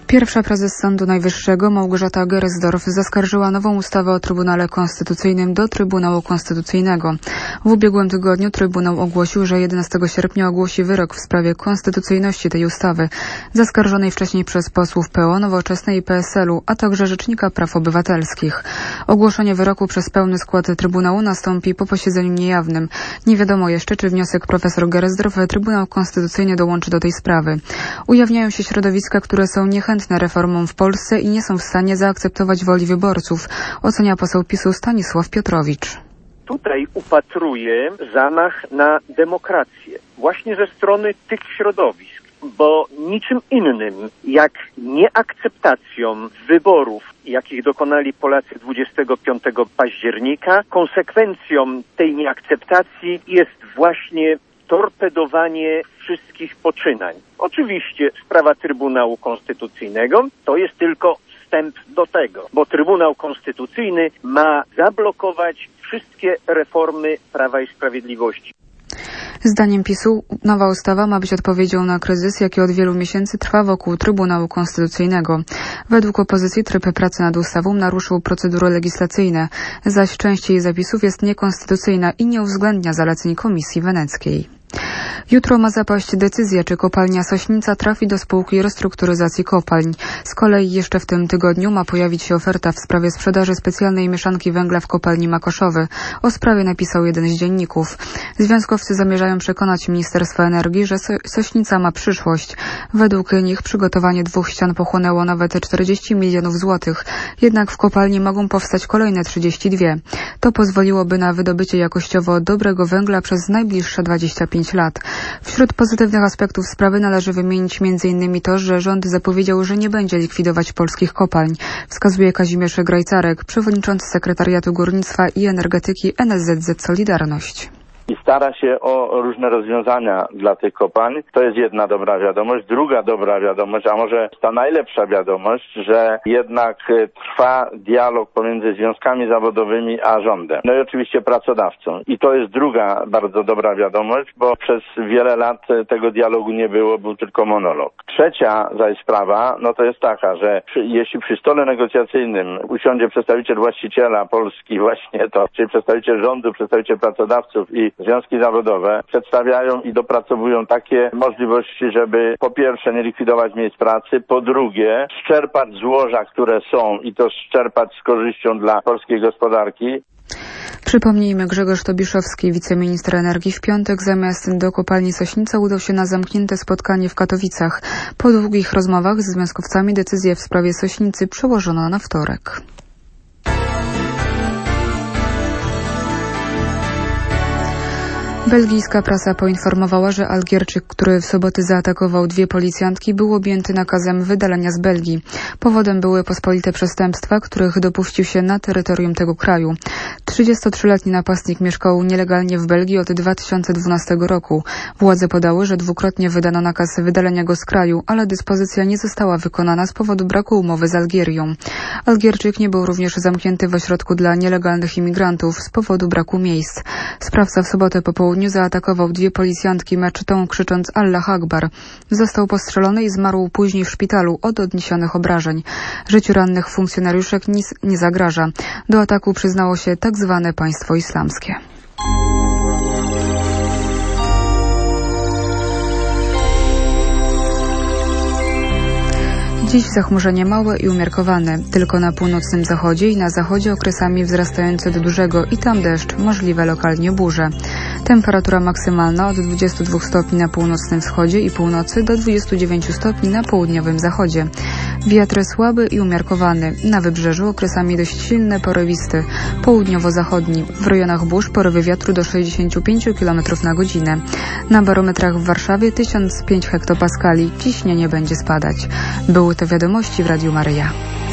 Pierwsza prezes Sądu Najwyższego Małgorzata Gersdorf zaskarżyła nową ustawę o Trybunale Konstytucyjnym do Trybunału Konstytucyjnego. W ubiegłym tygodniu Trybunał ogłosił, że 11 sierpnia ogłosi wyrok w sprawie konstytucyjności tej ustawy, zaskarżonej wcześniej przez posłów PO, Nowoczesnej i PSL-u, a także Rzecznika Praw Obywatelskich. Ogłoszenie wyroku przez pełny skład Trybunału nastąpi po posiedzeniu niejawnym. Nie wiadomo jeszcze, czy wniosek profesor Gersdorf Trybunał Konstytucyjny dołączy do tej sprawy. Ujawniają się środowiska, które są niechętne reformom w Polsce i nie są w stanie zaakceptować woli wyborców, ocenia poseł PiS-u Stanisław Piotrowicz. Tutaj upatruję zamach na demokrację właśnie ze strony tych środowisk, bo niczym innym jak nieakceptacją wyborów, jakich dokonali Polacy 25 października, konsekwencją tej nieakceptacji jest właśnie torpedowanie wszystkich poczynań. Oczywiście sprawa Trybunału Konstytucyjnego to jest tylko wstęp do tego, bo Trybunał Konstytucyjny ma zablokować wszystkie reformy Prawa i Sprawiedliwości. Zdaniem PiS-u nowa ustawa ma być odpowiedzią na kryzys, jaki od wielu miesięcy trwa wokół Trybunału Konstytucyjnego. Według opozycji tryb pracy nad ustawą naruszył procedury legislacyjne, zaś część jej zapisów jest niekonstytucyjna i nie uwzględnia zaleceń Komisji Weneckiej. Jutro ma zapaść decyzja, czy kopalnia Sośnica trafi do spółki restrukturyzacji kopalń. Z kolei jeszcze w tym tygodniu ma pojawić się oferta w sprawie sprzedaży specjalnej mieszanki węgla w kopalni Makoszowy. O sprawie napisał jeden z dzienników. Związkowcy zamierzają przekonać Ministerstwo Energii, że Sośnica ma przyszłość. Według nich przygotowanie 2 ścian pochłonęło nawet 40 milionów złotych. Jednak w kopalni mogą powstać kolejne 32. To pozwoliłoby na wydobycie jakościowo dobrego węgla przez najbliższe 25 lat. Wśród pozytywnych aspektów sprawy należy wymienić m.in. to, że rząd zapowiedział, że nie będzie likwidować polskich kopalń, wskazuje Kazimierz Grajcarek, przewodniczący Sekretariatu Górnictwa i Energetyki NSZZ Solidarność. I stara się o różne rozwiązania dla tych kopalń. To jest jedna dobra wiadomość. Druga dobra wiadomość, a może ta najlepsza wiadomość, że jednak trwa dialog pomiędzy związkami zawodowymi a rządem. No i oczywiście pracodawcą. I to jest druga bardzo dobra wiadomość, bo przez wiele lat tego dialogu nie było, był tylko monolog. Trzecia zaś sprawa, no to jest taka, że jeśli przy stole negocjacyjnym usiądzie przedstawiciel właściciela Polski właśnie to, czyli przedstawiciel rządu, przedstawiciel pracodawców i związki zawodowe przedstawiają i dopracowują takie możliwości, żeby po pierwsze nie likwidować miejsc pracy, po drugie szczerpać złoża, które są i to szczerpać z korzyścią dla polskiej gospodarki. Przypomnijmy, Grzegorz Tobiszowski, wiceminister energii, w piątek zamiast do kopalni Sośnica udał się na zamknięte spotkanie w Katowicach. Po długich rozmowach z związkowcami decyzję w sprawie Sośnicy przełożono na wtorek. Belgijska prasa poinformowała, że Algierczyk, który w sobotę zaatakował 2 policjantki, był objęty nakazem wydalenia z Belgii. Powodem były pospolite przestępstwa, których dopuścił się na terytorium tego kraju. 33-letni napastnik mieszkał nielegalnie w Belgii od 2012 roku. Władze podały, że dwukrotnie wydano nakaz wydalenia go z kraju, ale dyspozycja nie została wykonana z powodu braku umowy z Algierią. Algierczyk nie był również zamknięty w ośrodku dla nielegalnych imigrantów z powodu braku miejsc. Sprawca w sobotę po południu zaatakował 2 policjantki meczetą, krzycząc Allah Akbar. Został postrzelony i zmarł później w szpitalu od odniesionych obrażeń. Życiu rannych funkcjonariuszek nic nie zagraża. Do ataku przyznało się tak zwane państwo islamskie. Dziś zachmurzenie małe i umiarkowane, tylko na północnym zachodzie i na zachodzie okresami wzrastające do dużego i tam deszcz, możliwe lokalnie burze. Temperatura maksymalna od 22 stopni na północnym wschodzie i północy do 29 stopni na południowym zachodzie. Wiatr słaby i umiarkowany, na wybrzeżu okresami dość silny, porywisty, południowo-zachodni, w rejonach burz porywy wiatru do 65 km na godzinę. Na barometrach w Warszawie 1005 hektopaskali, ciśnienie będzie spadać. Były to wiadomości w Radiu Maryja.